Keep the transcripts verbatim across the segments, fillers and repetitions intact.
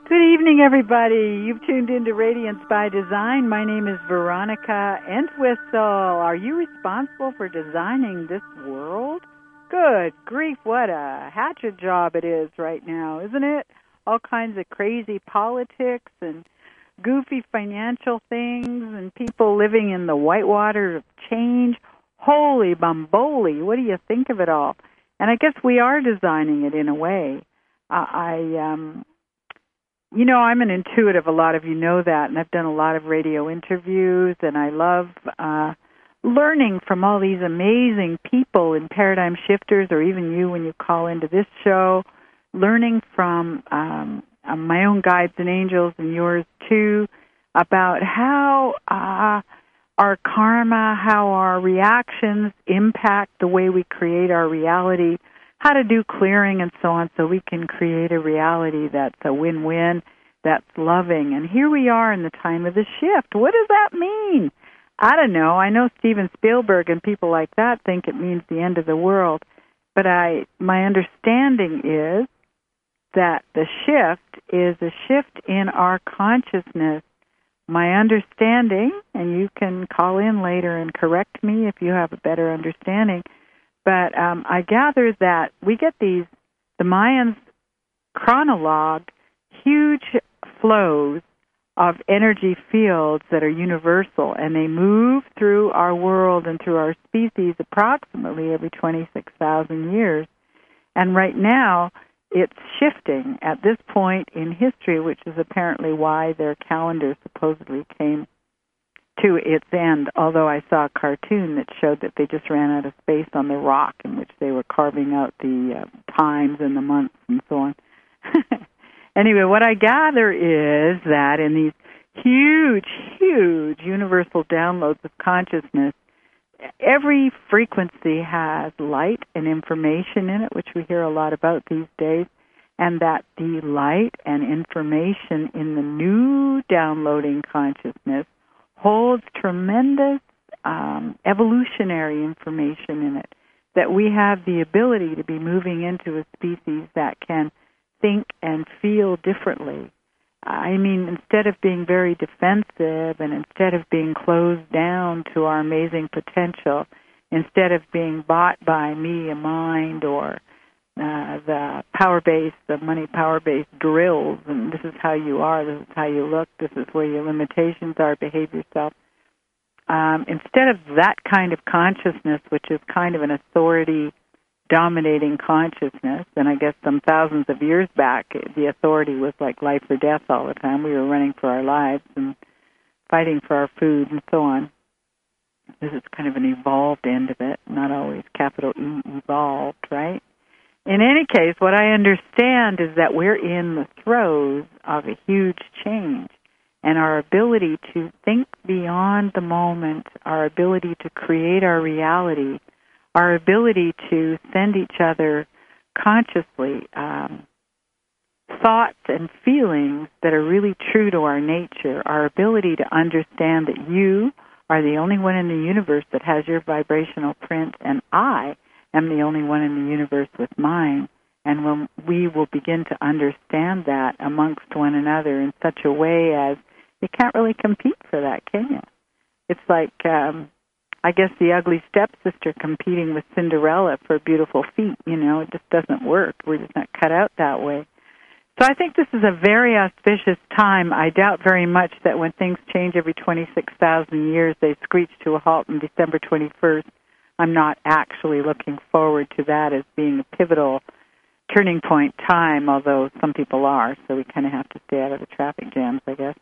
Good evening, everybody. You've tuned into Radiance by Design. My name is Veronica Entwistle. Are you responsible for designing this world? Good grief, what a hatchet job it is right now, isn't it? All kinds of crazy politics and goofy financial things and people living in the whitewater of change. Holy bumboli, what do you think of it all? And I guess we are designing it in a way. Uh, I... um You know, I'm an intuitive. A lot of you know that, and I've done a lot of radio interviews, and I love uh, learning from all these amazing people in Paradigm Shifters, or even you when you call into this show, learning from um, uh, my own guides and angels and yours too, about how uh, our karma, how our reactions impact the way we create our reality, how to do clearing and so on so we can create a reality that's a win-win, that's loving. And here we are in the time of the shift. What does that mean? I don't know. I know Steven Spielberg and people like that think it means the end of the world. But I, my understanding is that the shift is a shift in our consciousness. My understanding, and you can call in later and correct me if you have a better understanding, but um, I gather that we get these, the Mayans chronologued huge flows of energy fields that are universal, and they move through our world and through our species approximately every twenty-six thousand years. And right now, it's shifting at this point in history, which is apparently why their calendar supposedly came to its end, although I saw a cartoon that showed that they just ran out of space on the rock in which they were carving out the uh, times and the months and so on. Anyway, what I gather is that in these huge, huge universal downloads of consciousness, every frequency has light and information in it, which we hear a lot about these days, and that the light and information in the new downloading consciousness holds tremendous um, evolutionary information in it, that we have the ability to be moving into a species that can think and feel differently. I mean, instead of being very defensive and instead of being closed down to our amazing potential, instead of being bought by me, a mind, or uh, the power-based, the money power-based drills, and this is how you are, this is how you look, this is where your limitations are, behave yourself. Um, instead of that kind of consciousness, which is kind of an authority-dominating consciousness, and I guess some thousands of years back, the authority was like life or death all the time. We were running for our lives and fighting for our food and so on. This is kind of an evolved end of it, not always capital E, evolved, right? In any case, what I understand is that we're in the throes of a huge change, and our ability to think beyond the moment, our ability to create our reality, our ability to send each other consciously um, thoughts and feelings that are really true to our nature, our ability to understand that you are the only one in the universe that has your vibrational print, and I am the only one in the universe with mine. And when we will begin to understand that amongst one another in such a way as you can't really compete for that, can you? It's like, um, I guess, the ugly stepsister competing with Cinderella for beautiful feet. You know, it just doesn't work. We're just not cut out that way. So I think this is a very auspicious time. I doubt very much that when things change every twenty-six thousand years, they screech to a halt on December twenty-first. I'm not actually looking forward to that as being a pivotal turning point time, although some people are, so we kind of have to stay out of the traffic jams, I guess.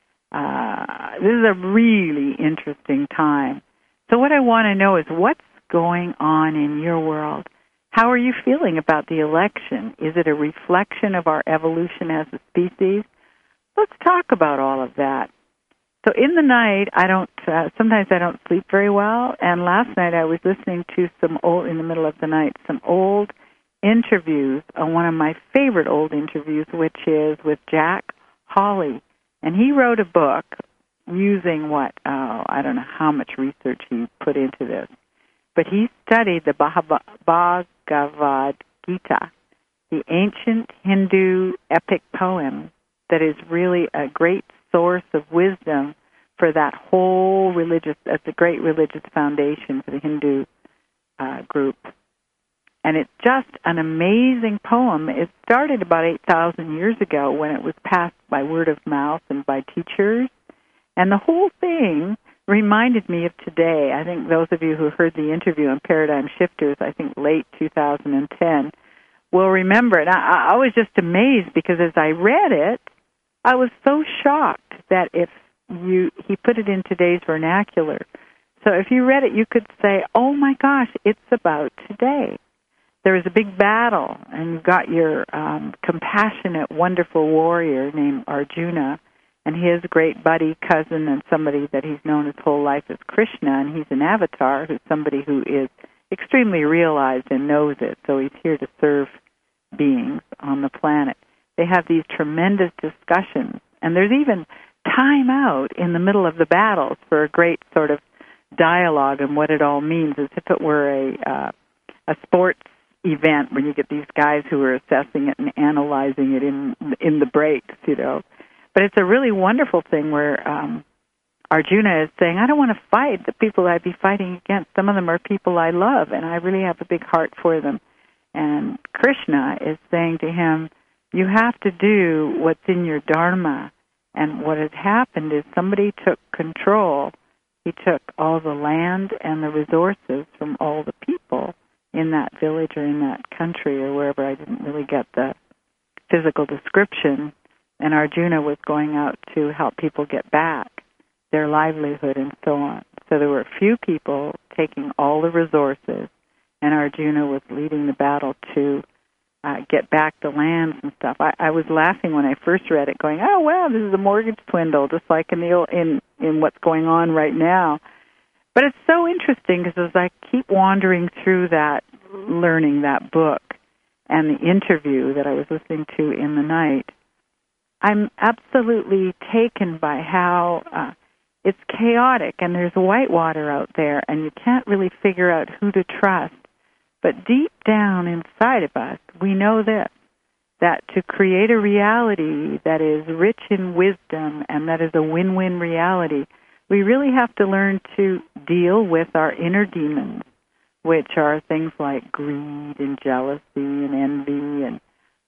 Uh, this is a really interesting time. So what I want to know is what's going on in your world? How are you feeling about the election? Is it a reflection of our evolution as a species? Let's talk about all of that. So in the night, I don't. Uh, sometimes I don't sleep very well. And last night I was listening to some old, in the middle of the night, some old interviews. Uh, one of my favorite old interviews, which is with Jack Hawley, and he wrote a book using what? Oh, I don't know how much research he put into this, but he studied the Bhagavad Gita, the ancient Hindu epic poem that is really a great source of wisdom for that whole religious, that's a great religious foundation for the Hindu uh, group. And it's just an amazing poem. It started about eight thousand years ago when it was passed by word of mouth and by teachers. And the whole thing reminded me of today. I think those of you who heard the interview on Paradigm Shifters, I think late two thousand ten, will remember it. I, I was just amazed because as I read it, I was so shocked that if you he put it in today's vernacular. So if you read it, you could say, oh my gosh, it's about today. There was a big battle, and you've got your um, compassionate, wonderful warrior named Arjuna, and his great buddy, cousin, and somebody that he's known his whole life as Krishna, and he's an avatar who's somebody who is extremely realized and knows it, so he's here to serve beings on the planet. They have these tremendous discussions, and there's even time out in the middle of the battles for a great sort of dialogue and what it all means, as if it were a uh, a sports event when you get these guys who are assessing it and analyzing it in in the breaks, you know. But it's a really wonderful thing where um, Arjuna is saying, I don't want to fight the people I'd be fighting against. Some of them are people I love, and I really have a big heart for them. And Krishna is saying to him, you have to do what's in your dharma. And what has happened is somebody took control. He took all the land and the resources from all the people in that village or in that country or wherever. I didn't really get the physical description. And Arjuna was going out to help people get back their livelihood and so on. So there were a few people taking all the resources, and Arjuna was leading the battle to uh, get back the lands and stuff. I, I was laughing when I first read it, going, oh, wow, this is a mortgage swindle, just like in, the, in, in what's going on right now. But it's so interesting because as I keep wandering through that, learning that book and the interview that I was listening to in the night, I'm absolutely taken by how uh, it's chaotic and there's whitewater out there and you can't really figure out who to trust. But deep down inside of us, we know this, that to create a reality that is rich in wisdom and that is a win-win reality, we really have to learn to deal with our inner demons, which are things like greed and jealousy and envy and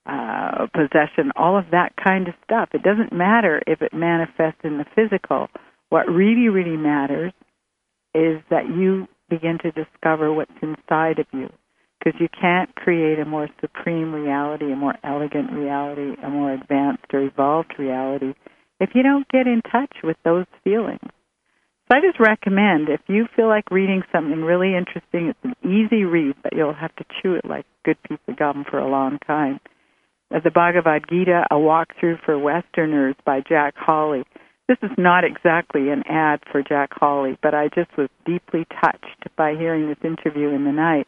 uh, possession, all of that kind of stuff. It doesn't matter if it manifests in the physical. What really, really matters is that you begin to discover what's inside of you, because you can't create a more supreme reality, a more elegant reality, a more advanced or evolved reality if you don't get in touch with those feelings. So I just recommend, if you feel like reading something really interesting, it's an easy read, but you'll have to chew it like a good piece of gum for a long time. The Bhagavad Gita, A Walkthrough for Westerners by Jack Hawley. This is not exactly an ad for Jack Hawley, but I just was deeply touched by hearing this interview in the night.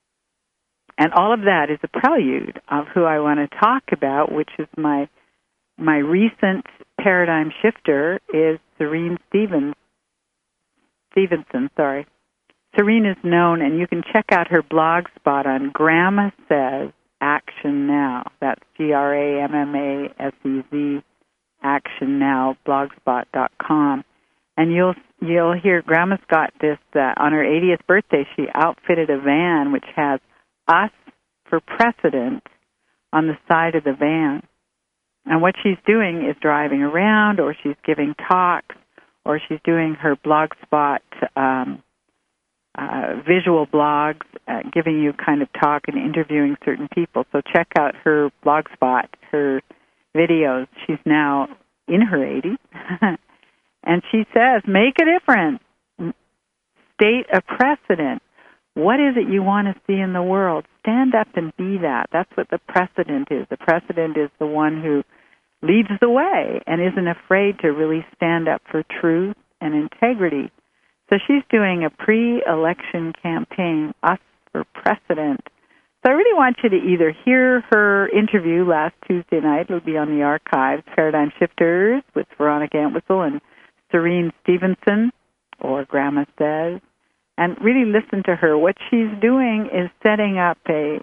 And all of that is a prelude of who I want to talk about, which is my my recent paradigm shifter is Serene Stevens. Stevenson, sorry. Serene is known, and you can check out her blog spot on Grandma Says Action Now. That's G R A M M A S E Z, Action Now, blogspot dot com. And you'll you'll hear Grandma's got this, uh, on her eightieth birthday, she outfitted a van which has us for precedent on the side of the van. And what she's doing is driving around, or she's giving talks, or she's doing her blogspot um, uh, visual blogs, uh, giving you kind of talk and interviewing certain people. So check out her blogspot, her videos. She's now in her eighties. And she says, make a difference. State a precedent. What is it you want to see in the world? Stand up and be that. That's what the precedent is. The precedent is the one who leads the way and isn't afraid to really stand up for truth and integrity. So she's doing a pre-election campaign, Us for Precedent. So I really want you to either hear her interview last Tuesday night. It'll be on the archives, Paradigm Shifters with Veronica Entwistle and Serene Stevenson, or Grandma Says, and really listen to her. What she's doing is setting up a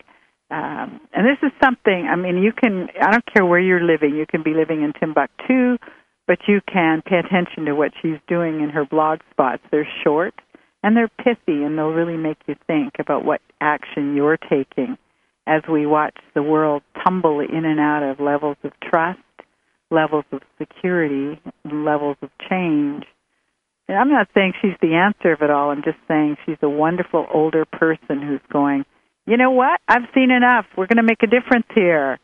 Um, and this is something, I mean, you can, I don't care where you're living. You can be living in Timbuktu, but you can pay attention to what she's doing in her blog spots. They're short, and they're pithy, and they'll really make you think about what action you're taking as we watch the world tumble in and out of levels of trust, levels of security, levels of change. And I'm not saying she's the answer of it all. I'm just saying she's a wonderful older person who's going, you know what? I've seen enough. We're going to make a difference here.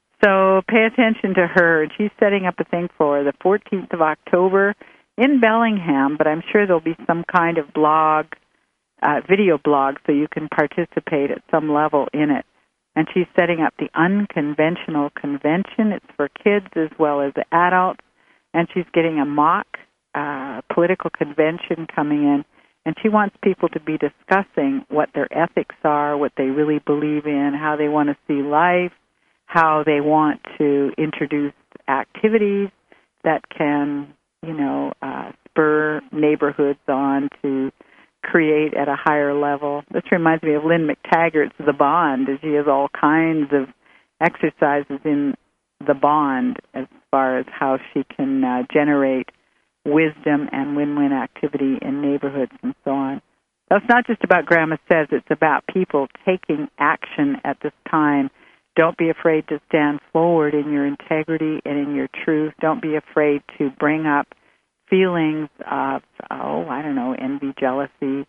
So pay attention to her. And she's setting up a thing for the fourteenth of October in Bellingham, but I'm sure there'll be some kind of blog, uh, video blog, so you can participate at some level in it. And she's setting up the Unconventional Convention. It's for kids as well as adults. And she's getting a mock uh, political convention coming in. And she wants people to be discussing what their ethics are, what they really believe in, how they want to see life, how they want to introduce activities that can, you know, uh, spur neighborhoods on to create at a higher level. This reminds me of Lynn McTaggart's The Bond. She has all kinds of exercises in The Bond as far as how she can uh, generate wisdom and win-win activity in neighborhoods and so on. So it's not just about Grandma Says, it's about people taking action at this time. Don't be afraid to stand forward in your integrity and in your truth. Don't be afraid to bring up feelings of, oh, I don't know, envy, jealousy,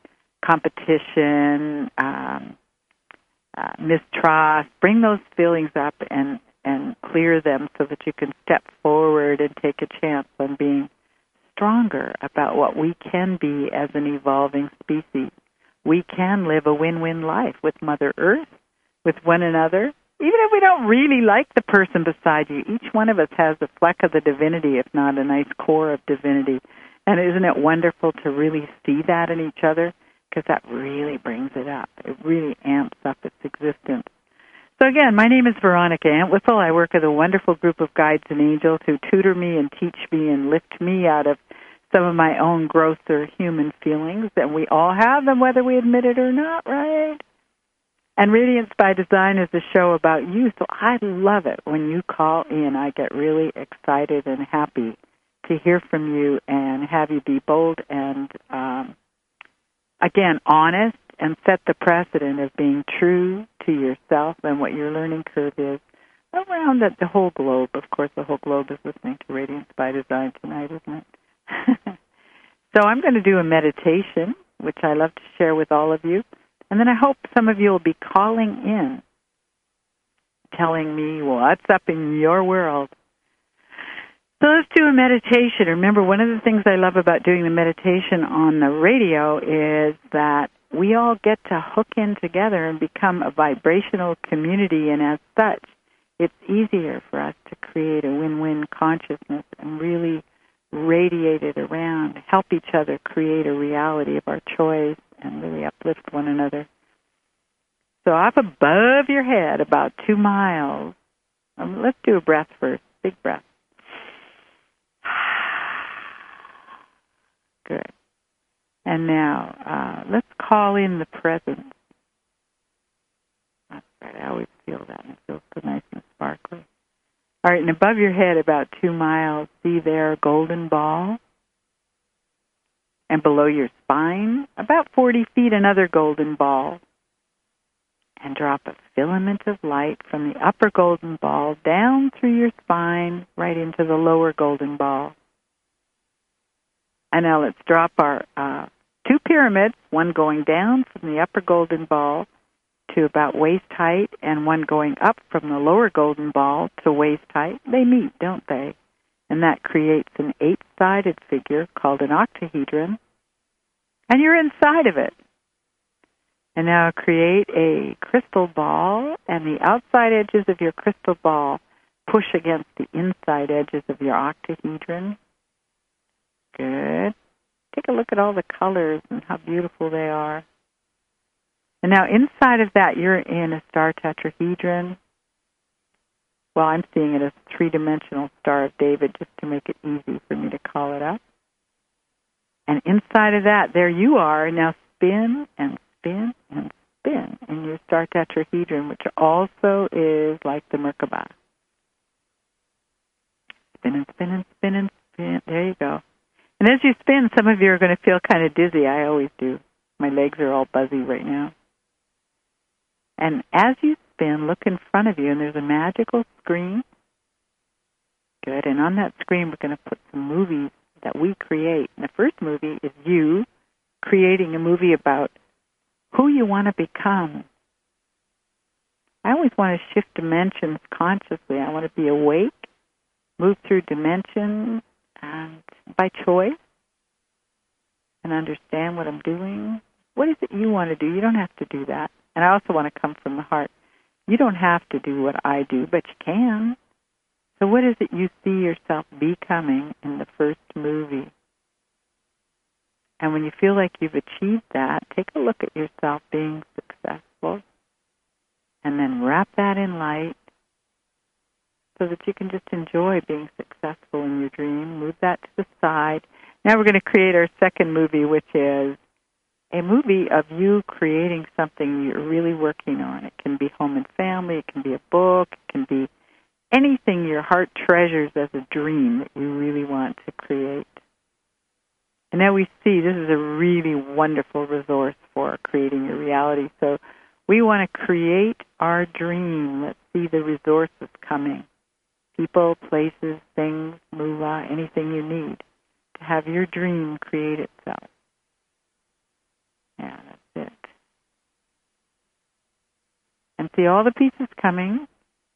competition, um, uh, mistrust. Bring those feelings up and, and clear them so that you can step forward and take a chance on being stronger about what we can be as an evolving species. We can live a win-win life with Mother Earth, with one another. Even if we don't really like the person beside you, each one of us has a fleck of the divinity, if not a nice core of divinity. And isn't it wonderful to really see that in each other? Because that really brings it up. It really amps up its existence. So again, my name is Veronica Entwistle. I work with a wonderful group of guides and angels who tutor me and teach me and lift me out of some of my own grosser human feelings. And we all have them, whether we admit it or not, right? And Radiance by Design is a show about you, so I love it when you call in. I get really excited and happy to hear from you and have you be bold and, um, again, honest and set the precedent of being true to yourself and what your learning curve is around the, the whole globe. Of course, the whole globe is listening to Radiance by Design tonight, isn't it? So I'm going to do a meditation, which I love to share with all of you. And then I hope some of you will be calling in, telling me what's up in your world. So let's do a meditation. Remember, one of the things I love about doing the meditation on the radio is that we all get to hook in together and become a vibrational community, and as such, it's easier for us to create a win-win consciousness and really radiate it around, help each other create a reality of our choice, and really uplift one another. So up above your head, about two miles, um, let's do a breath first, big breath. Good. And now, uh, let's call in the presence. That's right, I always feel that, and it feels so nice and sparkly. All right, and above your head, about two miles, see there a golden ball. And below your spine, about forty feet, another golden ball. And drop a filament of light from the upper golden ball down through your spine, right into the lower golden ball. And now let's drop our uh, two pyramids, one going down from the upper golden ball to about waist height, and one going up from the lower golden ball to waist height. They meet, don't they? And that creates an eight-sided figure called an octahedron. And you're inside of it. And now create a crystal ball, and the outside edges of your crystal ball push against the inside edges of your octahedron. Good. Take a look at all the colors and how beautiful they are. And now inside of that, you're in a star tetrahedron. Well, I'm seeing it as a three-dimensional Star of David, just to make it easy for me to call it up. And inside of that, there you are. Now spin and spin and spin in your star tetrahedron, which also is like the Merkaba. Spin and spin and spin and spin. There you go. And as you spin, some of you are going to feel kind of dizzy. I always do. My legs are all buzzy right now. And as you spin, look in front of you, and there's a magical screen. Good. And on that screen, we're going to put some movies that we create. And the first movie is you creating a movie about who you want to become. I always want to shift dimensions consciously. I want to be awake, move through dimensions, and by choice, and understand what I'm doing. What is it you want to do? You don't have to do that. And I also want to come from the heart. You don't have to do what I do, but you can. So what is it you see yourself becoming in the first movie? And when you feel like you've achieved that, take a look at yourself being successful, and then wrap that in light so that you can just enjoy being successful in your dream. Move that to the side. Now we're going to create our second movie, which is a movie of you creating something you're really working on. It can be home and family. It can be a book. It can be anything your heart treasures as a dream that you really want to create. And now we see this is a really wonderful resource for creating your reality. So we want to create our dream. Let's see the resources coming. People, places, things, moolah, anything you need to have your dream create itself. Yeah, that's it. And see all the pieces coming.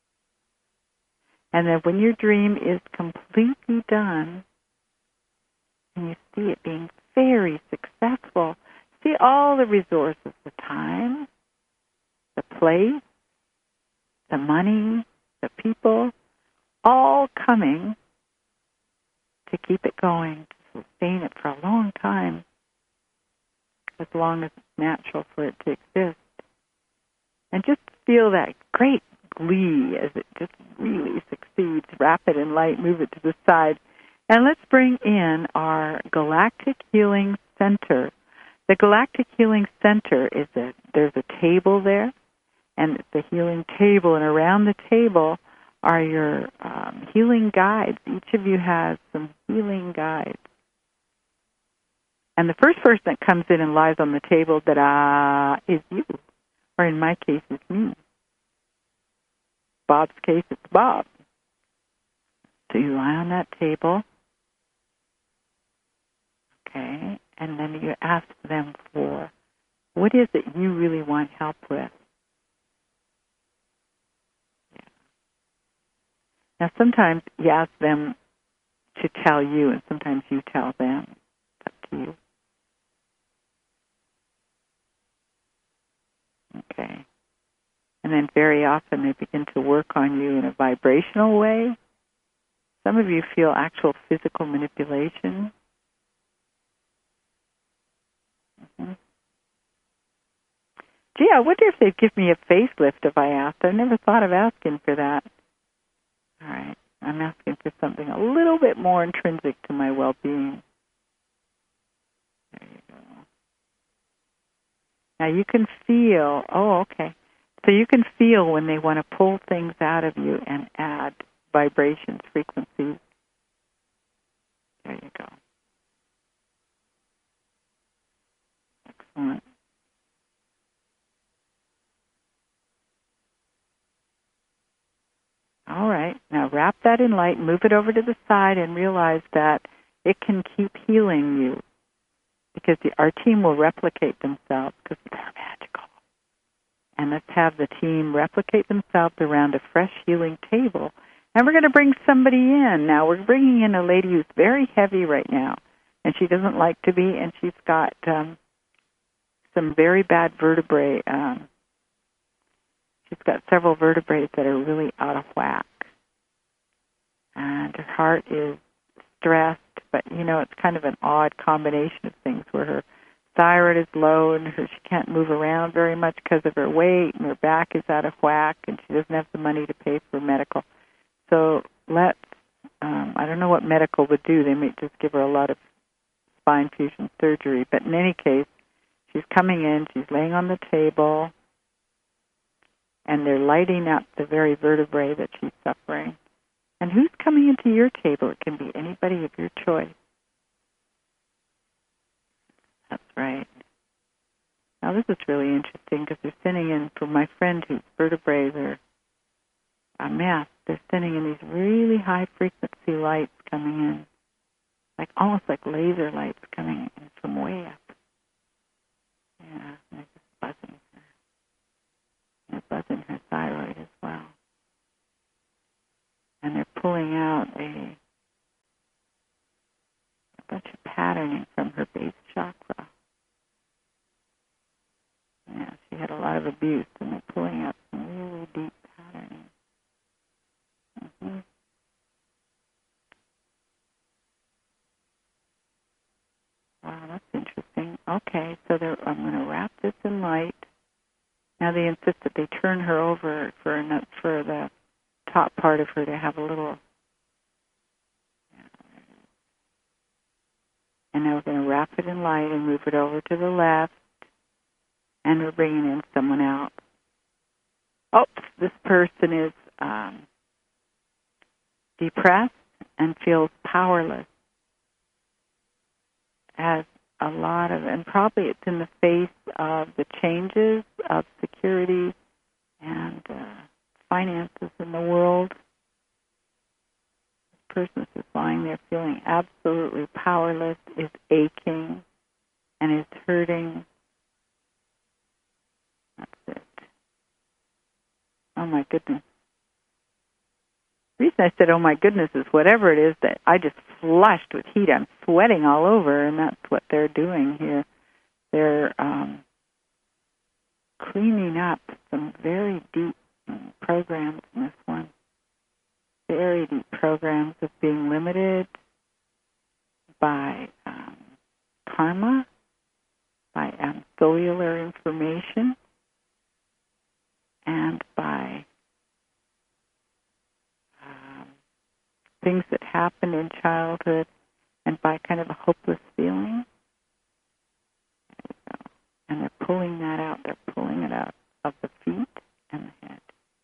And then when your dream is completely done, and you see it being very successful, see all the resources, the time, the place, the money, the people, all coming to keep it going, to sustain it for a long time, as long as it's natural for it to exist. And just feel that great glee as it just really succeeds. Wrap it in light, move it to the side. And let's bring in our Galactic Healing Center. The Galactic Healing Center is a, there's a table there, and it's a healing table, and around the table are your um, healing guides. Each of you has some healing guides. And the first person that comes in and lies on the table, da-da, is you. Or in my case, it's me. Bob's case, it's Bob. So you lie on that table. Okay. And then you ask them for, what is it you really want help with? Yeah. Now, sometimes you ask them to tell you, and sometimes you tell them. It's up to you. Okay. And then very often they begin to work on you in a vibrational way. Some of you feel actual physical manipulation. Mm-hmm. Gee, I wonder if they'd give me a facelift if I asked. I never thought of asking for that. All right. I'm asking for something a little bit more intrinsic to my well-being. There you go. Now you can feel, oh, okay. So you can feel when they want to pull things out of you and add vibrations, frequencies. There you go. Excellent. All right. Now wrap that in light, move it over to the side, and realize that it can keep healing you, because the, our team will replicate themselves because they're magical. And let's have the team replicate themselves around a fresh healing table. And we're going to bring somebody in. Now, we're bringing in a lady who's very heavy right now, and she doesn't like to be, and she's got um, some very bad vertebrae. Um, she's got several vertebrae that are really out of whack. And her heart is stressed, but, you know, it's kind of an odd combination of things where her thyroid is low and her, she can't move around very much because of her weight, and her back is out of whack, and she doesn't have the money to pay for medical. So let's, um, I don't know what medical would do. They may just give her a lot of spine fusion surgery. But in any case, she's coming in, she's laying on the table, and they're lighting up the very vertebrae that she's suffering. And who's coming into your table? It can be anybody of your choice. That's right. Now, this is really interesting because they're sending in, for my friend whose vertebrae are a mess, they're sending in these really high-frequency lights coming in, like almost like laser lights coming in from way up. Yeah, they're just buzzing her. They're buzzing her thyroid as well. And they're pulling out a, a bunch of patterning from her base chakra. Yeah, she had a lot of abuse, and they're pulling out some really deep patterning. Mm-hmm. Wow, that's interesting. Okay, so I'm going to wrap this in light. Now they insist that they turn her over for a, for the top part of her to have a little. And now we're going to wrap it in light and move it over to the left. And we're bringing in someone else. Oh, this person is um, depressed and feels powerless. Has a lot of, and probably it's in the face of the changes of security and uh, finances in the world. This person is just lying there feeling absolutely powerless, is aching, and is hurting. That's it. Oh, my goodness. The reason I said, oh, my goodness, is whatever it is that I just flushed with heat. I'm sweating all over, and that's what they're doing here. They're um, cleaning up some very deep programs in this one. Very deep programs of being limited by um, karma, by um, cellular information, and by um, things that happen in childhood, and by kind of a hopeless feeling. There we go. And they're pulling that out. They're pulling it out of the feet and the head.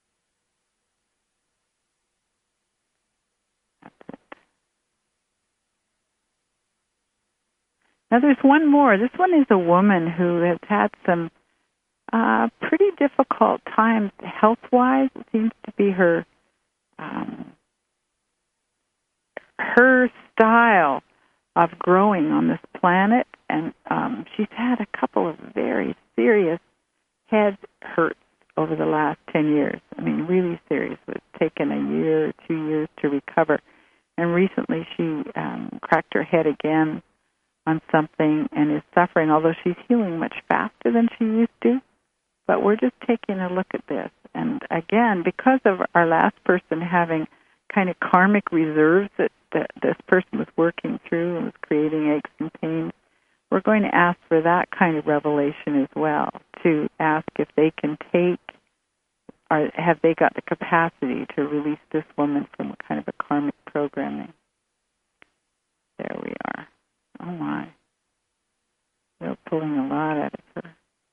That's it. Now there's one more. This one is a woman who has had some Uh, pretty difficult times health-wise. It seems to be her um, her style of growing on this planet, and um, she's had a couple of very serious head hurts over the last ten years. I mean, really serious. It's taken a year or two years to recover. And recently she um, cracked her head again on something and is suffering, although she's healing much faster than she used to. But we're just taking a look at this. And again, because of our last person having kind of karmic reserves that, that this person was working through and was creating aches and pains, we're going to ask for that kind of revelation as well, to ask if they can take, or have they got the capacity to release this woman from a kind of a karmic programming. There we are. Oh, my. They're pulling a lot out of her.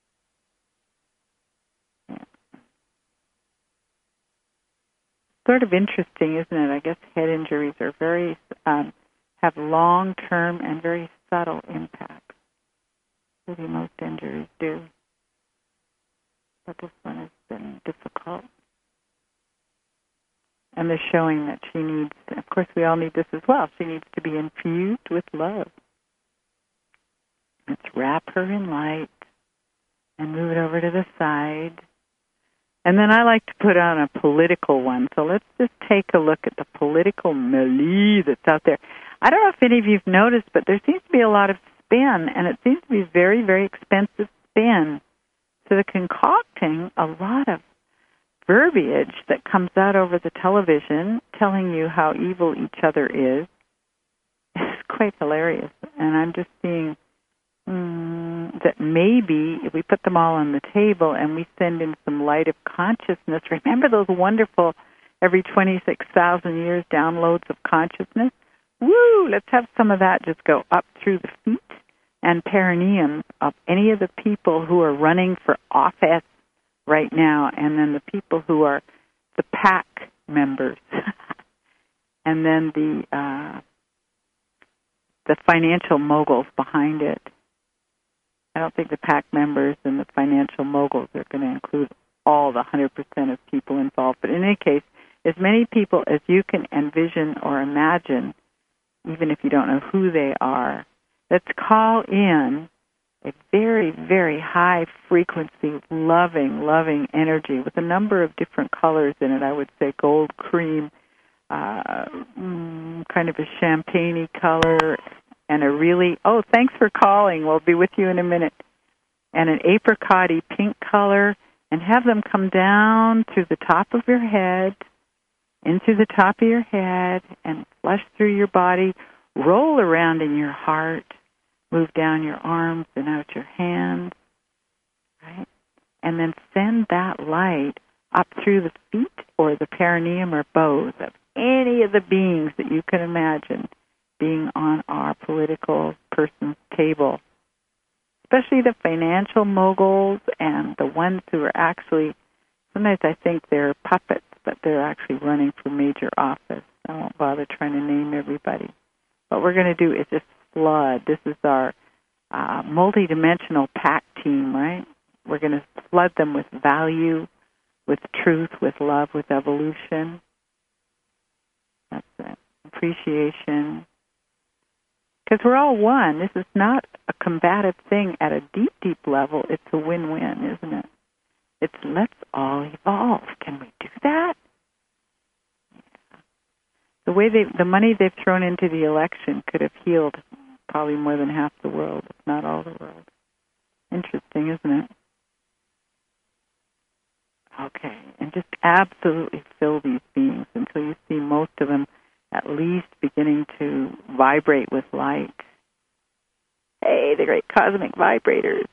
Sort of interesting, isn't it? I guess head injuries are very, um, have long-term and very subtle impacts. Really, most injuries do. But this one has been difficult. And they're showing that she needs, of course we all need this as well, she needs to be infused with love. Let's wrap her in light and move it over to the side. And then I like to put on a political one. So let's just take a look at the political melee that's out there. I don't know if any of you have noticed, but there seems to be a lot of spin, and it seems to be very, very expensive spin. So they're concocting a lot of verbiage that comes out over the television telling you how evil each other is. It's quite hilarious. And I'm just seeing Mm, that maybe if we put them all on the table and we send in some light of consciousness, remember those wonderful every twenty-six thousand years downloads of consciousness? Woo! Let's have some of that just go up through the feet and perineum of any of the people who are running for office right now, and then the people who are the PAC members, and then the uh, the financial moguls behind it. I don't think the PAC members and the financial moguls are going to include all the one hundred percent of people involved. But in any case, as many people as you can envision or imagine, even if you don't know who they are, let's call in a very, very high frequency, loving, loving energy with a number of different colors in it. I would say gold, cream, uh, mm, kind of a champagne-y color, and a really, oh, thanks for calling. We'll be with you in a minute. And an apricot-y pink color, and have them come down to the top of your head, into the top of your head, and flush through your body, roll around in your heart, move down your arms and out your hands, right? And then send that light up through the feet or the perineum or both of any of the beings that you can imagine being on our political person's table, especially the financial moguls and the ones who are actually, sometimes I think they're puppets, but they're actually running for major office. I won't bother trying to name everybody. What we're going to do is just flood. This is our uh, multidimensional PAC team, right? We're going to flood them with value, with truth, with love, with evolution. That's it. Appreciation. Because we're all one. This is not a combative thing at a deep, deep level. It's a win-win, isn't it? It's let's all evolve. Can we do that? The way they, the money they've thrown into the election could have healed probably more than half the world, if not all the world. Interesting, isn't it? Okay, and just absolutely fill these beings until you see most of them at least beginning to vibrate with light. Hey, the great cosmic vibrators.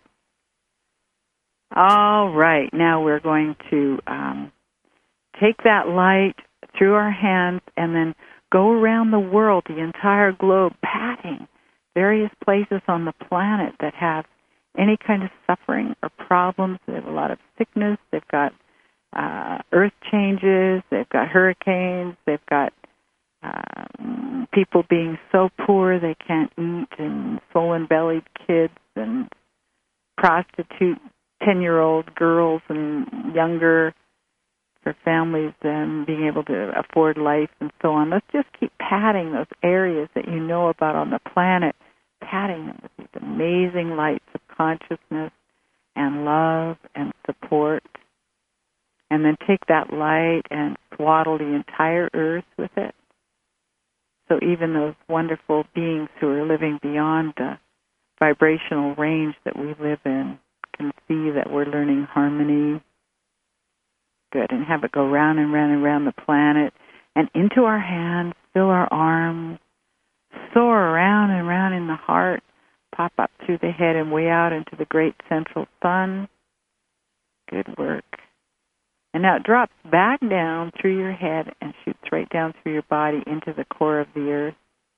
All right, now we're going to um, take that light through our hands and then go around the world, the entire globe, patting various places on the planet that have any kind of suffering or problems. They have a lot of sickness. They've got uh, earth changes. They've got hurricanes. They've got um, people being so poor they can't eat, and swollen-bellied kids and prostitute ten-year-old girls and younger for families and being able to afford life and so on. Let's just keep patting those areas that you know about on the planet, patting them with these amazing lights of consciousness and love and support. And then take that light and swaddle the entire earth with it. So even those wonderful beings who are living beyond the vibrational range that we live in can see that we're learning harmony. Good, and have it go round and round and round the planet and into our hands, fill our arms, soar around and round in the heart, pop up through the head and way out into the great central sun. Good work. And now it drops back down through your head and shoots right down through your body into the core of the earth.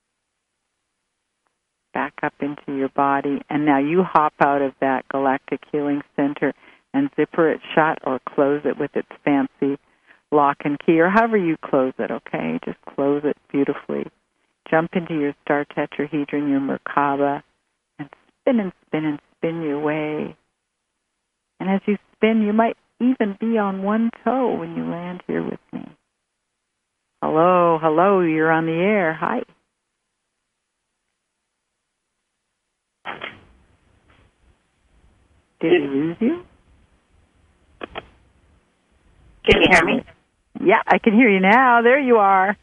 Back up into your body. And now you hop out of that galactic healing center and zipper it shut or close it with its fancy lock and key, or however you close it, okay? Just close it beautifully. Jump into your star tetrahedron, your Merkaba, and spin and spin and spin your way. And as you spin, you might even be on one toe when you land here with me. Hello, hello, you're on the air. Hi. Did he lose you? Can you hear me? Yeah, I can hear you now. There you are.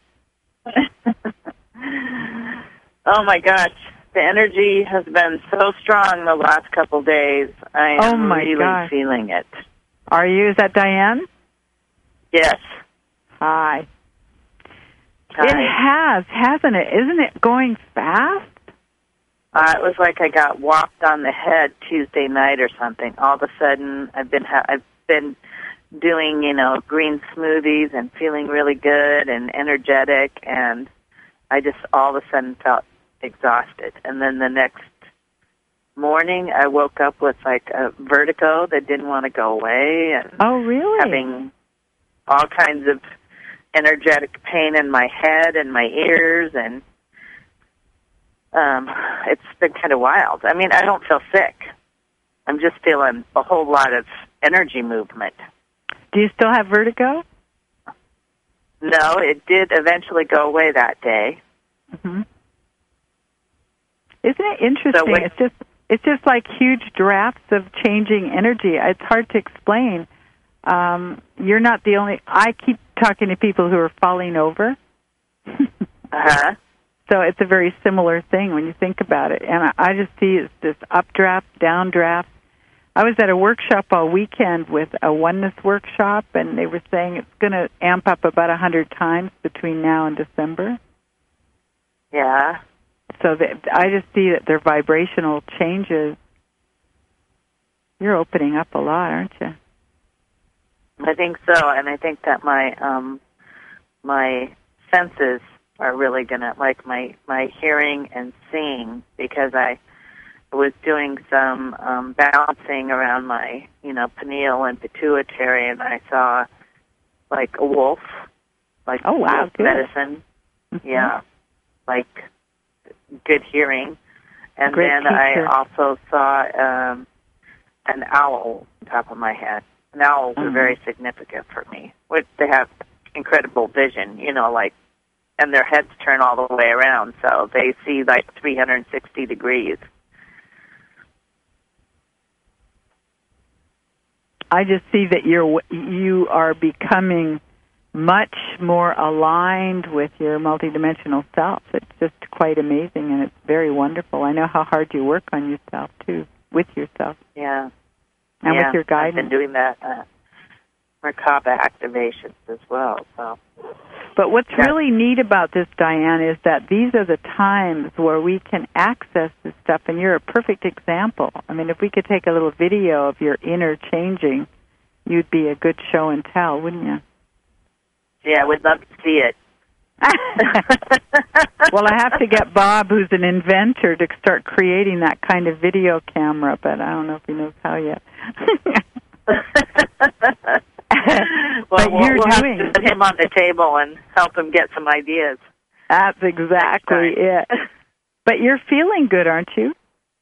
Oh, my gosh. The energy has been so strong the last couple days. I am oh my really gosh. feeling it. Are you? Is that Diane? Yes. Hi. Hi. It has, hasn't it? Isn't it going fast? Uh, it was like I got whopped on the head Tuesday night or something. All of a sudden, I've been ha- I've been doing, you know, green smoothies and feeling really good and energetic, and I just all of a sudden felt exhausted. And then the next morning, I woke up with like a vertigo that didn't want to go away, and oh, really? having all kinds of energetic pain in my head and my ears, and um, it's been kind of wild. I mean, I don't feel sick. I'm just feeling a whole lot of energy movement. Do you still have vertigo? No, it did eventually go away that day. Mm-hmm. Isn't it interesting? So when, it's just it's just like huge drafts of changing energy. It's hard to explain. Um, you're not the only. I keep talking to people who are falling over. uh-huh. So it's a very similar thing when you think about it. And I, I just see it's this updraft, downdraft. I was at a workshop all weekend with a oneness workshop, and they were saying it's going to amp up about a hundred times between now and December. Yeah. So that I just see that their vibrational changes. You're opening up a lot, aren't you? I think so, and I think that my um, my senses are really gonna, like my my hearing and seeing, because I was doing some um, balancing around my, you know, pineal and pituitary, and I saw like a wolf, like oh wow, wolf good. medicine, mm-hmm. yeah, like good hearing, and Great then teacher. I also saw um, an owl on top of my head. And owls mm-hmm. are very significant for me. Which they have incredible vision, you know, like, and their heads turn all the way around, so they see like three hundred sixty degrees. I just see that you're you are becoming much more aligned with your multidimensional self. It's just quite amazing, and it's very wonderful. I know how hard you work on yourself too, with yourself. Yeah. And yeah, with your guidance. I've been doing that uh, Merkaba activations as well. So, but what's yeah. really neat about this, Diane, is that these are the times where we can access this stuff, and you're a perfect example. I mean, if we could take a little video of your inner changing, you'd be a good show and tell, wouldn't you? Yeah, we'd love to see it. Well, I have to get Bob, who's an inventor, to start creating that kind of video camera, but I don't know if he knows how yet. well, but we'll, you're we'll doing have to put him on the table and help him get some ideas. That's exactly it. But you're feeling good, aren't you?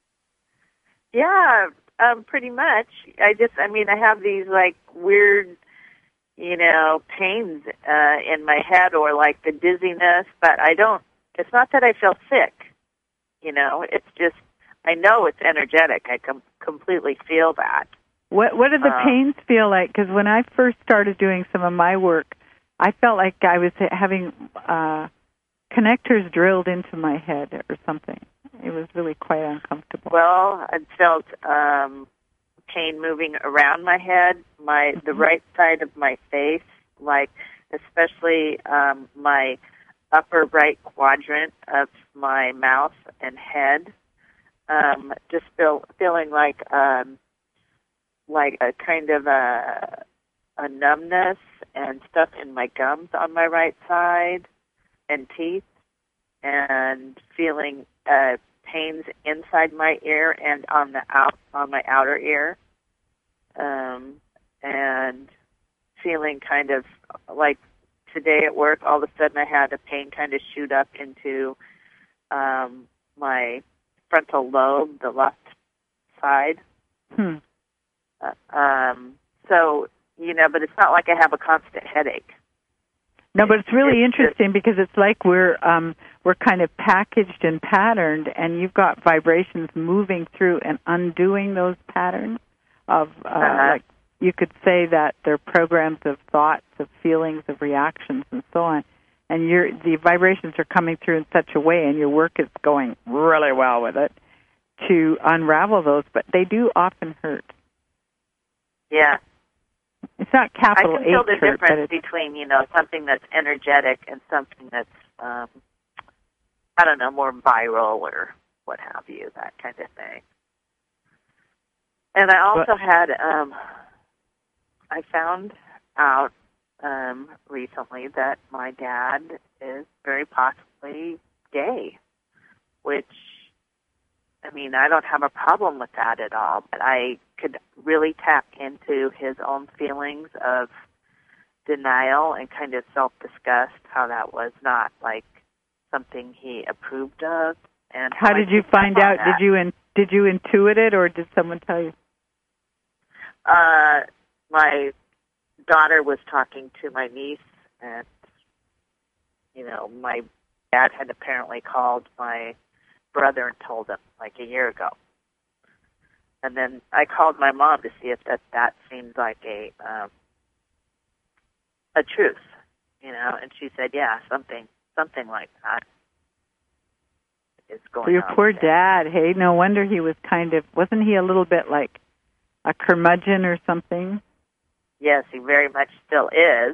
Yeah, um, pretty much. I just, I mean, I have these like weird, you know, pains uh, in my head, or like the dizziness, but I don't, it's not that I feel sick, you know, it's just, I know it's energetic. I com- completely feel that. What What do the um, pains feel like? Because when I first started doing some of my work, I felt like I was having uh, connectors drilled into my head or something. It was really quite uncomfortable. Well, I felt um, pain moving around my head, my mm-hmm. the right side of my face, like especially um, my upper right quadrant of my mouth and head. Um, just feel feeling like um, like a kind of a a numbness and stuff in my gums on my right side and teeth, and feeling uh, pains inside my ear and on the out on my outer ear, um, and feeling kind of like today at work, all of a sudden I had a pain kind of shoot up into um, my frontal lobe, the left side. Hmm. Uh, um, so, you know, but it's not like I have a constant headache. No, but it's really it's interesting just, because it's like we're um, we're kind of packaged and patterned, and you've got vibrations moving through and undoing those patterns of, uh, uh-huh. like, you could say that they're programs of thoughts, of feelings, of reactions, and so on. And your the vibrations are coming through in such a way, and your work is going really well with it, to unravel those, but they do often hurt. Yeah. It's not capital I can feel H the hurt, difference but it's, between, you know, something that's energetic and something that's, um, I don't know, more viral or what have you, that kind of thing. And I also but, had, um, I found out um, recently that my dad is very possibly gay, which I mean, I don't have a problem with that at all, but I could really tap into his own feelings of denial and kind of self-disgust, how that was not like something he approved of. And how, how did you find out? That. Did you in, did you intuit it, or did someone tell you? Uh, my daughter was talking to my niece, and you know, my dad had apparently called my brother and told him like a year ago. And then I called my mom to see if that that seemed like a um, a truth, you know, and she said, yeah, something something like that is going on. Your on poor today. dad. Hey, no wonder he was kind of, wasn't he a little bit like a curmudgeon or something? Yes, he very much still is.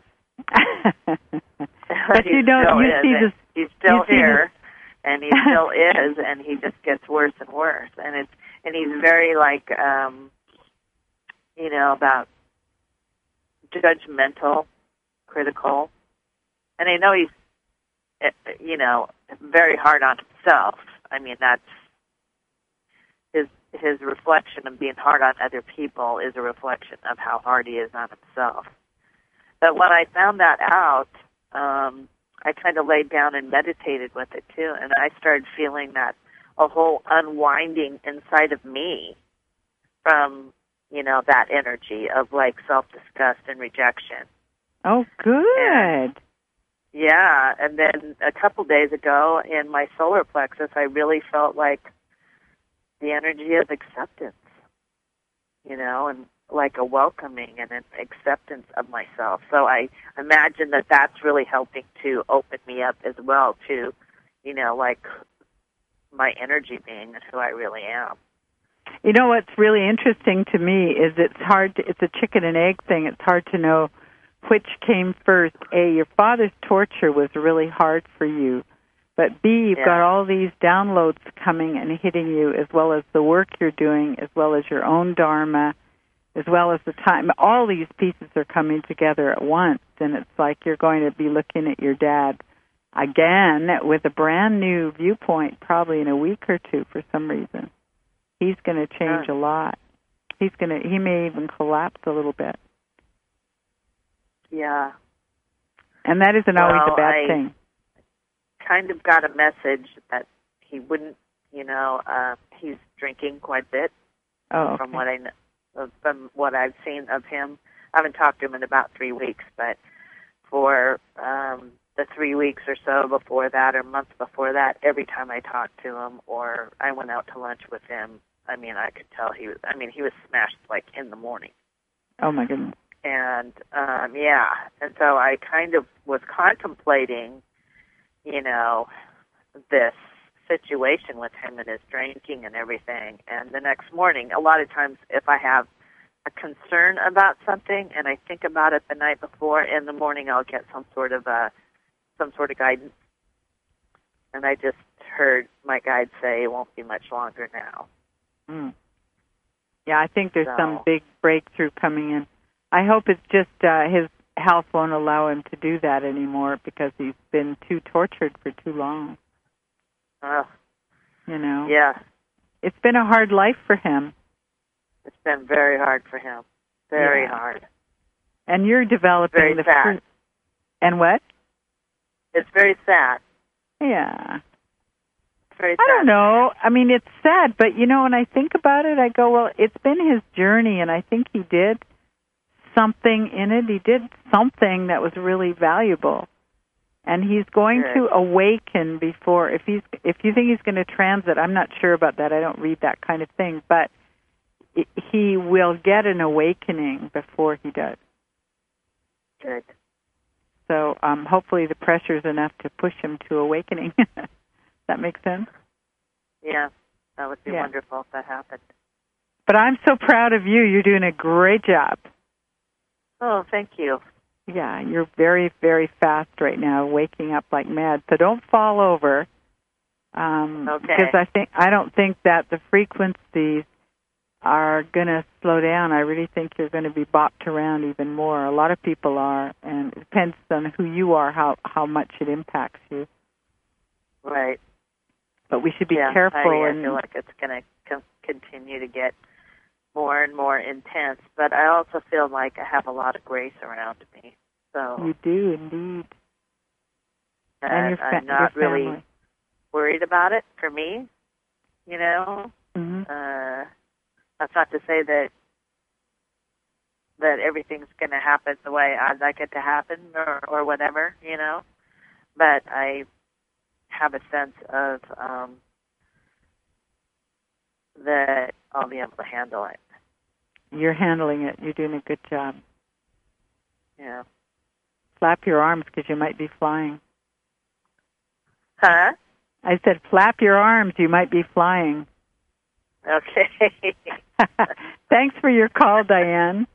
But you don't, you see this. He's still here, and he still is, and he just gets worse and worse. And it's and he's very like, um, you know, about judgmental, critical, and I know he's, you know, very hard on himself. I mean, that's his his reflection of being hard on other people is a reflection of how hard he is on himself. But when I found that out, um, I kind of laid down and meditated with it too, and I started feeling that a whole unwinding inside of me from, you know, that energy of like self-disgust and rejection. Oh, good. And, yeah, and then a couple days ago in my solar plexus, I really felt like the energy of acceptance, you know, and like a welcoming and an acceptance of myself. So I imagine that that's really helping to open me up as well to, you know, like my energy being and who I really am. You know what's really interesting to me is it's hard to, it's a chicken and egg thing. It's hard to know which came first. A, your father's torture was really hard for you. But B, you've yeah. got all these downloads coming and hitting you, as well as the work you're doing, as well as your own dharma, as well as the time. All these pieces are coming together at once, and it's like you're going to be looking at your dad again with a brand new viewpoint probably in a week or two for some reason. He's going to change huh. a lot. He's going to, he may even collapse a little bit. Yeah. And that isn't always well, a bad I thing. kind of got a message that he wouldn't, you know, uh, he's drinking quite a bit oh, okay. from what I know. From what I've seen of him. I haven't talked to him in about three weeks, but for um, the three weeks or so before that or month before that, every time I talked to him or I went out to lunch with him, I mean, I could tell he was, I mean, he was smashed like in the morning. Oh, my goodness. And, um, yeah, and so I kind of was contemplating, you know, this situation with him and his drinking and everything. And the next morning, a lot of times if I have a concern about something and I think about it the night before, in the morning I'll get some sort of a, some sort of guidance. And I just heard my guide say it won't be much longer now. Mm. Yeah, I think there's so. some big breakthrough coming in. I hope it's just uh, his health won't allow him to do that anymore because he's been too tortured for too long. Uh, you know? Yeah. It's been a hard life for him. It's been very hard for him. Very yeah. hard. And you're developing very the sad. fruit. And what? It's very sad. Yeah. It's very sad. I don't know. I mean, it's sad, but, you know, when I think about it, I go, well, it's been his journey, and I think he did something in it. He did something that was really valuable. And he's going Good. to awaken before, if he's, if you think he's going to transit, I'm not sure about that. I don't read that kind of thing. But it, he will get an awakening before he does. Good. So um, hopefully the pressure is enough to push him to awakening. That makes sense? Yeah, that would be yeah. wonderful if that happened. But I'm so proud of you. You're doing a great job. Oh, thank you. Yeah, you're very, very fast right now, waking up like mad. So don't fall over. Um, okay. Because I think I don't think that the frequencies are going to slow down. I really think you're going to be bopped around even more. A lot of people are, and it depends on who you are, how how much it impacts you. Right. But we should be yeah, careful. I, and I feel like it's going to co- continue to get more and more intense. But I also feel like I have a lot of grace around me. So you do, indeed. And, and your fa- I'm not your really family. worried about it for me, you know. Mm-hmm. Uh, that's not to say that that everything's going to happen the way I'd like it to happen or, or whatever, you know. But I have a sense of um, that I'll be able to handle it. You're handling it. You're doing a good job. Yeah. Flap your arms because you might be flying. Huh? I said flap your arms. You might be flying. Okay. Thanks for your call, Diane.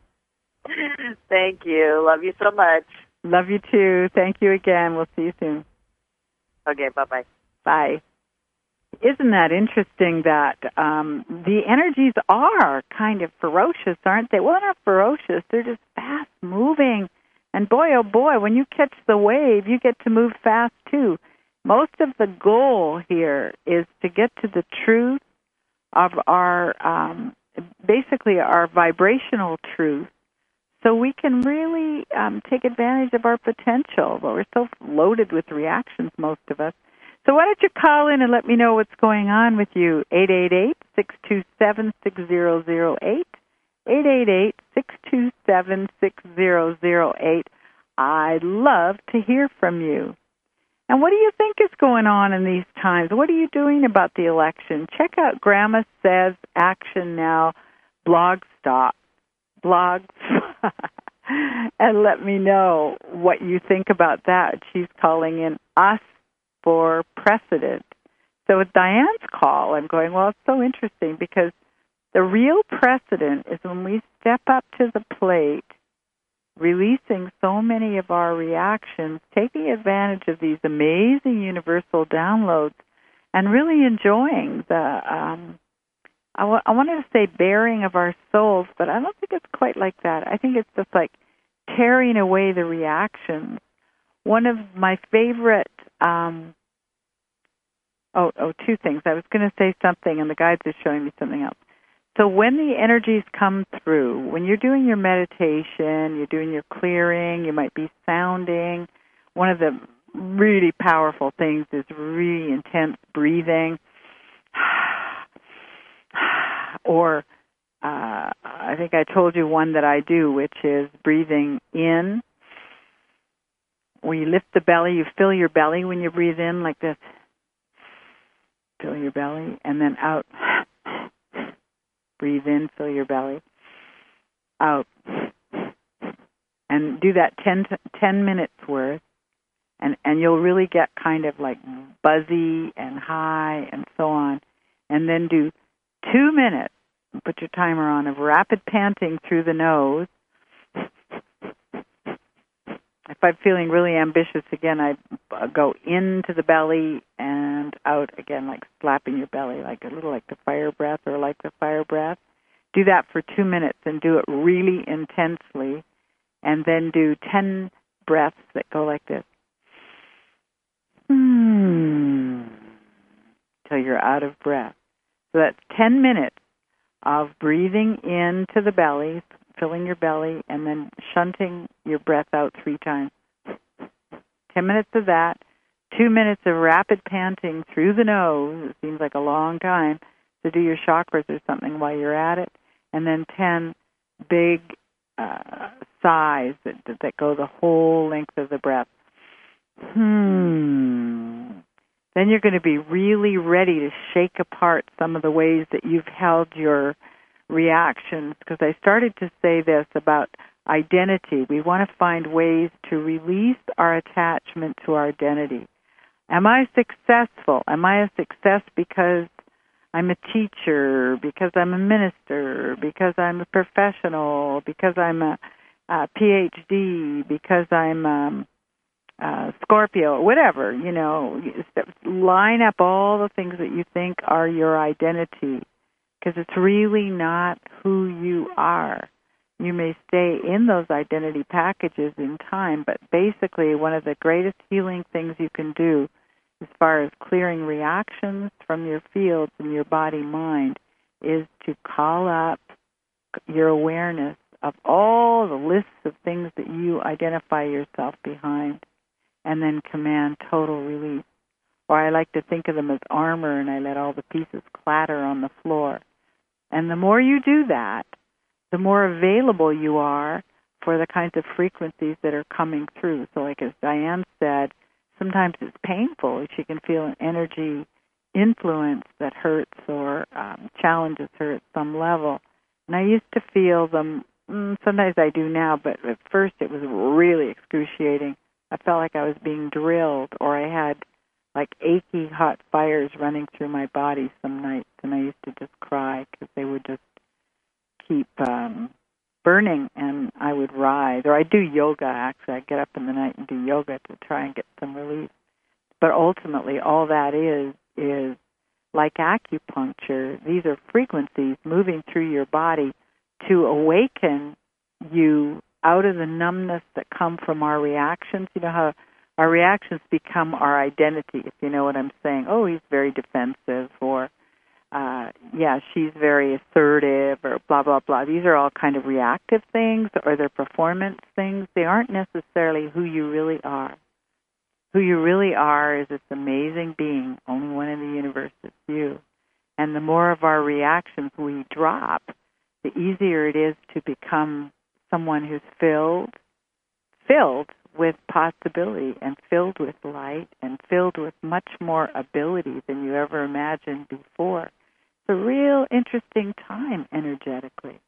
Thank you. Love you so much. Love you too. Thank you again. We'll see you soon. Okay, bye-bye. Bye. Isn't that interesting that um, the energies are kind of ferocious, aren't they? Well, not ferocious. They're just fast-moving. And boy, oh boy, when you catch the wave, you get to move fast too. Most of the goal here is to get to the truth of our, um, basically our vibrational truth, so we can really um, take advantage of our potential. But we're so loaded with reactions, most of us. So why don't you call in and let me know what's going on with you? eight eight eight, six two seven, six zero zero eight. eight eight eight, six two seven, six zero zero eight. I'd love to hear from you. And what do you think is going on in these times? What are you doing about the election? Check out Grandma Says Action Now blog stop. Blogs. And let me know what you think about that. She's calling in us for precedent. So with Diane's call, I'm going, well, it's so interesting because the real precedent is when we step up to the plate, releasing so many of our reactions, taking advantage of these amazing universal downloads, and really enjoying the, um, I, w- I wanted to say bearing of our souls, but I don't think it's quite like that. I think it's just like tearing away the reactions. One of my favorite, um, oh, oh, two things. I was going to say something, and the guides are showing me something else. So when the energies come through, when you're doing your meditation, you're doing your clearing, you might be sounding. One of the really powerful things is really intense breathing. Or uh, I think I told you one that I do, which is breathing in. When you lift the belly, you fill your belly when you breathe in like this. Fill your belly, and then out. Breathe in, fill your belly. Out. And do that ten, ten minutes worth, and, and you'll really get kind of like buzzy and high and so on. And then do two minutes, put your timer on, of rapid panting through the nose. If I'm feeling really ambitious again, I go into the belly and out again, like slapping your belly, like a little like the fire breath or like the fire breath. Do that for two minutes and do it really intensely, and then do ten breaths that go like this. Hmm. Till you're out of breath. So that's ten minutes of breathing into the belly, filling your belly, and then shunting your breath out three times. Ten minutes of that, two minutes of rapid panting through the nose. It seems like a long time to do your chakras or something while you're at it. And then ten big uh, sighs that, that go the whole length of the breath. Hmm. Then you're going to be really ready to shake apart some of the ways that you've held your reactions, because I started to say this about identity. We want to find ways to release our attachment to our identity. Am I successful? Am I a success because I'm a teacher, because I'm a minister, because I'm a professional, because I'm a, a P H D, because I'm um, uh, Scorpio, whatever, you know, line up all the things that you think are your identity, because it's really not who you are. You may stay in those identity packages in time, but basically one of the greatest healing things you can do as far as clearing reactions from your fields and your body-mind is to call up your awareness of all the lists of things that you identify yourself behind, and then command total release. Or I like to think of them as armor, and I let all the pieces clatter on the floor. And the more you do that, the more available you are for the kinds of frequencies that are coming through. So like as Diane said, sometimes it's painful. She can feel an energy influence that hurts or um, challenges her at some level. And I used to feel them, mm, sometimes I do now, but at first it was really excruciating. I felt like I was being drilled, or I had like achy hot fires running through my body some nights, and I used to just cry because they would just keep um, burning, and I would writhe. Or I'd do yoga, actually. I'd get up in the night and do yoga to try and get some relief. But ultimately, all that is, is like acupuncture. These are frequencies moving through your body to awaken you out of the numbness that come from our reactions. You know how our reactions become our identity, if you know what I'm saying. Oh, he's very defensive, or, uh, yeah, she's very assertive, or blah, blah, blah. These are all kind of reactive things, or they're performance things. They aren't necessarily who you really are. Who you really are is this amazing being, only one in the universe is you. And the more of our reactions we drop, the easier it is to become someone who's filled, filled with possibility and filled with light and filled with much more ability than you ever imagined before. It's a real interesting time energetically.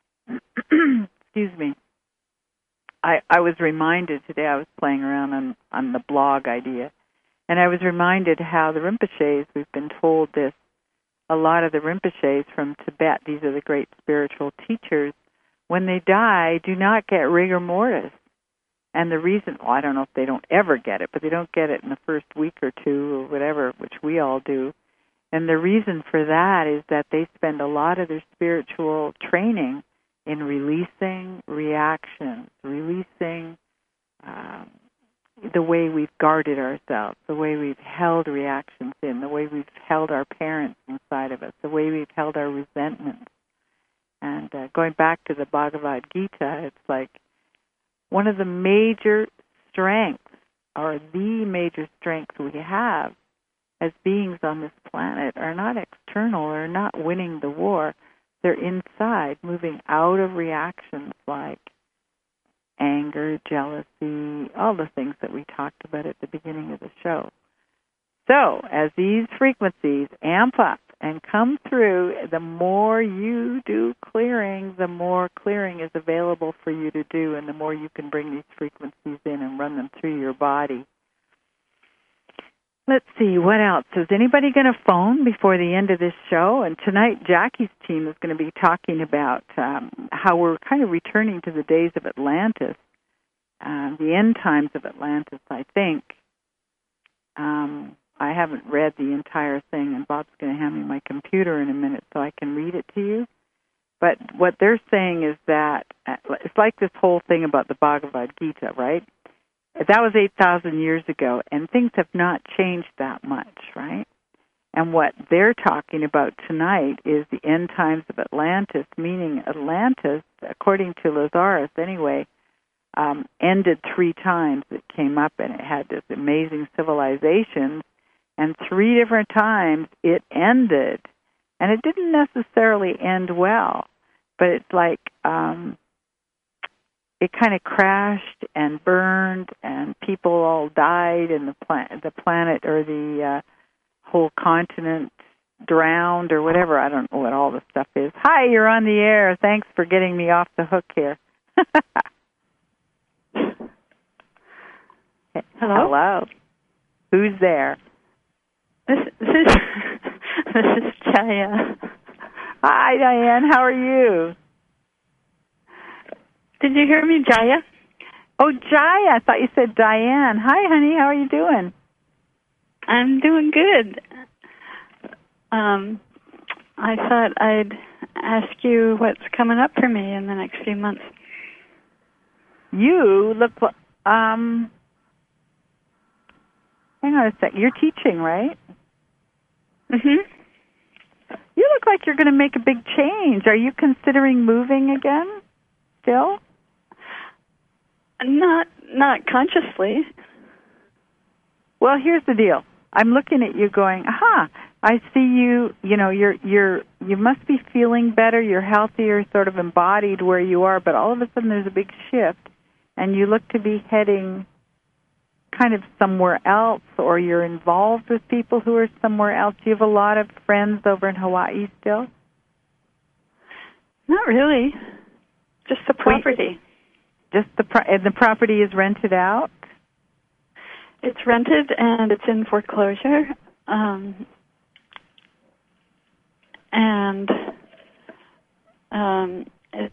Excuse me. I, I was reminded today, I was playing around on, on the blog idea, and I was reminded how the Rinpoches, we've been told this, a lot of the Rinpoches from Tibet, these are the great spiritual teachers, when they die, do not get rigor mortis. And the reason, well, I don't know if they don't ever get it, but they don't get it in the first week or two or whatever, which we all do. And the reason for that is that they spend a lot of their spiritual training in releasing reactions, releasing um, the way we've guarded ourselves, the way we've held reactions in, the way we've held our parents inside of us, the way we've held our resentments. And uh, going back to the Bhagavad Gita, it's like one of the major strengths, or the major strengths we have as beings on this planet are not external, or not winning the war. They're inside, moving out of reactions like anger, jealousy, all the things that we talked about at the beginning of the show. So, as these frequencies amp up and come through, the more you do clearing, the more clearing is available for you to do, and the more you can bring these frequencies in and run them through your body. Let's see, what else? Is anybody going to phone before the end of this show? And tonight, Jackie's team is going to be talking about um, how we're kind of returning to the days of Atlantis, uh, the end times of Atlantis, I think. Um, I haven't read the entire thing, and Bob's going to hand me my computer in a minute so I can read it to you. But what they're saying is that it's like this whole thing about the Bhagavad Gita, right? That was eight thousand years ago, and things have not changed that much, right? And what they're talking about tonight is the end times of Atlantis, meaning Atlantis, according to Lazarus anyway, um, ended three times. It came up and it had this amazing civilization, and three different times it ended. And it didn't necessarily end well, but it's like um, it kind of crashed and burned, and people all died, and the, pla- the planet or the uh, whole continent drowned or whatever. I don't know what all the stuff is. Hi, you're on the air. Thanks for getting me off the hook here. Hello? Hello. Who's there? This, this is this is Jaya. Hi, Diane. How are you? Did you hear me, Jaya? Oh, Jaya. I thought you said Diane. Hi, honey. How are you doing? I'm doing good. Um, I thought I'd ask you what's coming up for me in the next few months. You look, um, hang on a sec. You're teaching, right? Mhm. You look like you're going to make a big change. Are you considering moving again? Still? Not not consciously. Well, here's the deal. I'm looking at you going, aha, I see you, you know, you're you're you must be feeling better, you're healthier, sort of embodied where you are, but all of a sudden there's a big shift and you look to be heading kind of somewhere else, or you're involved with people who are somewhere else. Do you have a lot of friends over in Hawaii still? Not really. Just the property. Just the pro- and the property is rented out? It's rented and it's in foreclosure. Um, and um, it's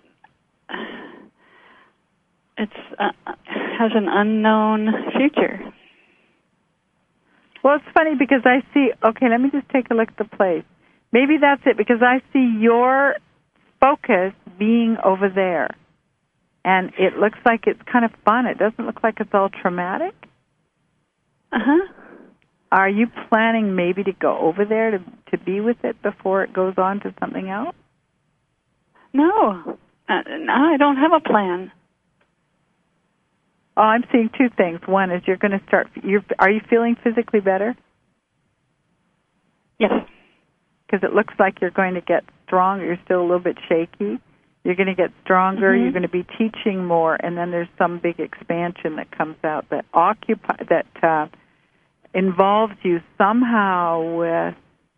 it's uh, has an unknown future. Well, it's funny because I see, okay, let me just take a look at the place. Maybe that's it, because I see your focus being over there. And it looks like it's kind of fun. It doesn't look like it's all traumatic. Uh-huh. Are you planning maybe to go over there to, to be with it before it goes on to something else? No. Uh, no, I don't have a plan. Oh, I'm seeing two things. One is you're going to start, you're, are you feeling physically better? Yes. Because it looks like you're going to get stronger. You're still a little bit shaky. You're going to get stronger. Mm-hmm. You're going to be teaching more, and then there's some big expansion that comes out that occupy that uh, involves you somehow with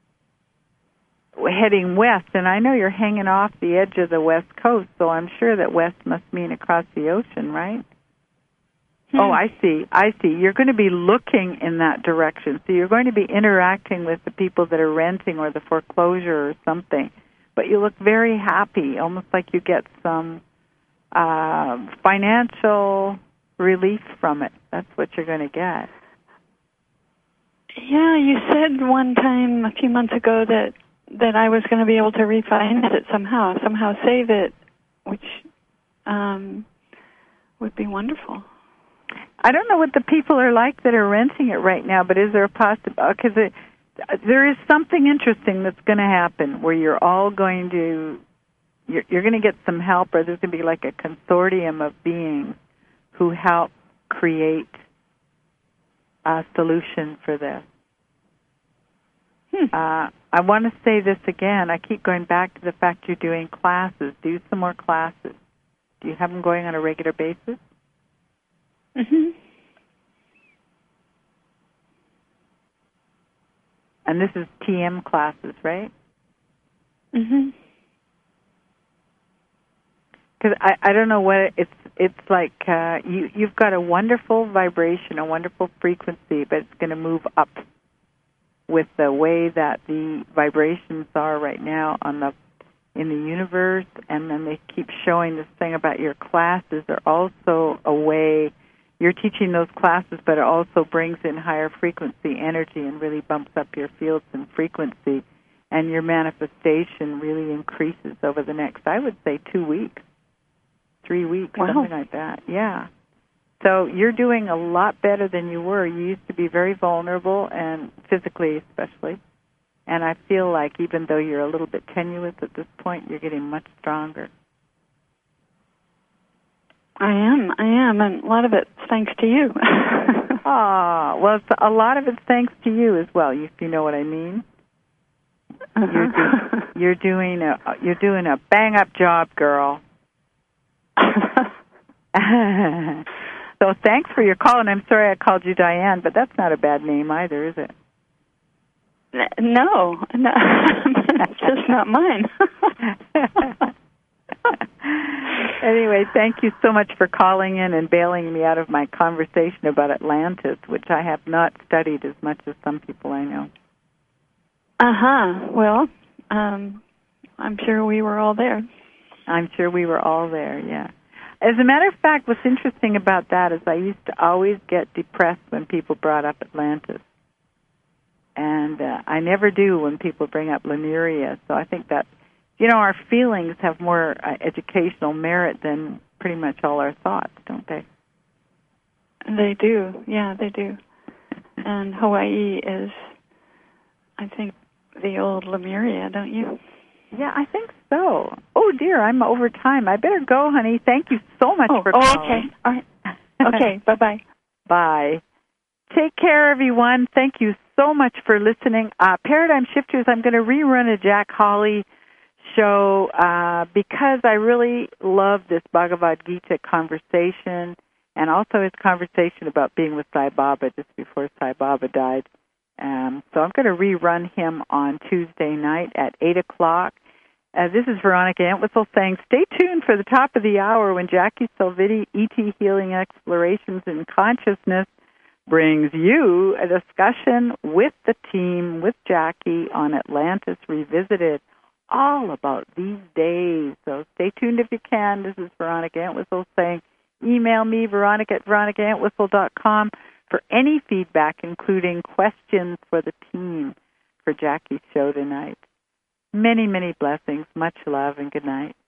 heading west. And I know you're hanging off the edge of the west coast, so I'm sure that west must mean across the ocean, right? Hmm. Oh, I see. I see. You're going to be looking in that direction. So you're going to be interacting with the people that are renting or the foreclosure or something. But you look very happy, almost like you get some uh, financial relief from it. That's what you're going to get. Yeah, you said one time a few months ago that that I was going to be able to refinance it somehow, somehow save it, which um, would be wonderful. I don't know what the people are like that are renting it right now, but is there a possibility? Because it, there is something interesting that's going to happen where you're all going to, you're, you're going to get some help, or there's going to be like a consortium of beings who help create a solution for this. Hmm. Uh, I want to say this again. I keep going back to the fact you're doing classes. Do some more classes. Do you have them going on a regular basis? Mm-hmm. And this is T M classes, right? Mm-hmm. Because I, I don't know what it's it's like. Uh, you you've got a wonderful vibration, a wonderful frequency, but it's going to move up with the way that the vibrations are right now on the in the universe. And then they keep showing this thing about your classes are also a way. You're teaching those classes, but it also brings in higher frequency energy and really bumps up your fields and frequency, and your manifestation really increases over the next, I would say, two weeks, three weeks, wow. something like that. Yeah. So you're doing a lot better than you were. You used to be very vulnerable, and physically especially, and I feel like even though you're a little bit tenuous at this point, you're getting much stronger. I am, I am, and a lot of it's thanks to you. Ah, well, it's, a lot of it's thanks to you as well, if you know what I mean. Uh-huh. You're, do, you're doing a you're doing a bang up job, girl. So thanks for your call, and I'm sorry I called you Diane, but that's not a bad name either, is it? No, no, it's just not mine. Anyway, thank you so much for calling in and bailing me out of my conversation about Atlantis, which I have not studied as much as some people I know. Uh-huh. Well, um, I'm sure we were all there. I'm sure we were all there, yeah. As a matter of fact, what's interesting about that is I used to always get depressed when people brought up Atlantis. And uh, I never do when people bring up Lemuria, so I think that you know, our feelings have more uh, educational merit than pretty much all our thoughts, don't they? They do. Yeah, they do. and Hawaii is, I think, the old Lemuria, don't you? Yeah, I think so. Oh, dear, I'm over time. I better go, honey. Thank you so much oh, for oh, calling. okay. All right. Okay, bye-bye. Bye. Take care, everyone. Thank you so much for listening. Uh, Paradigm Shifters, I'm going to rerun a Jack Hawley show uh, because I really love this Bhagavad Gita conversation and also his conversation about being with Sai Baba just before Sai Baba died. Um, so I'm going to rerun him on Tuesday night at eight o'clock. Uh, this is Veronica Entwistle saying stay tuned for the top of the hour when Jackie Salviti, E T Healing Explorations in Consciousness, brings you a discussion with the team, with Jackie, on Atlantis Revisited, all about these days. So stay tuned if you can. This is Veronica Entwistle saying email me, Veronica at veronica entwistle dot com, for any feedback, including questions for the team for Jackie's show tonight. Many, many blessings, much love, and good night.